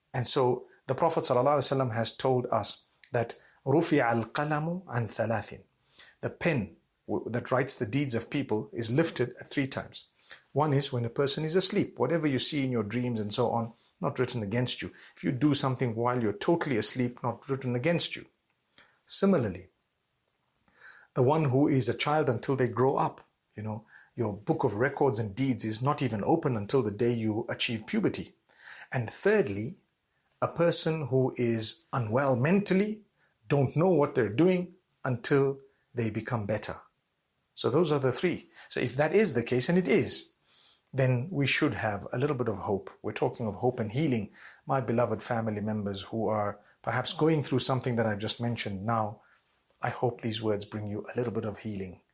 And so the Prophet ﷺ has told us that رُفِعَ الْقَلَمُ عَنْ ثَلَاثٍ. The pen that writes the deeds of people is lifted 3 times. One is when a person is asleep. Whatever you see in your dreams and so on, not written against you. If you do something while you're totally asleep, not written against you. Similarly, the one who is a child until they grow up, your book of records and deeds is not even open until the day you achieve puberty. And thirdly, a person who is unwell mentally, don't know what they're doing until they become better. So those are the 3. So if that is the case, and it is, then we should have a little bit of hope. We're talking of hope and healing. My beloved family members who are perhaps going through something that I've just mentioned now, I hope these words bring you a little bit of healing.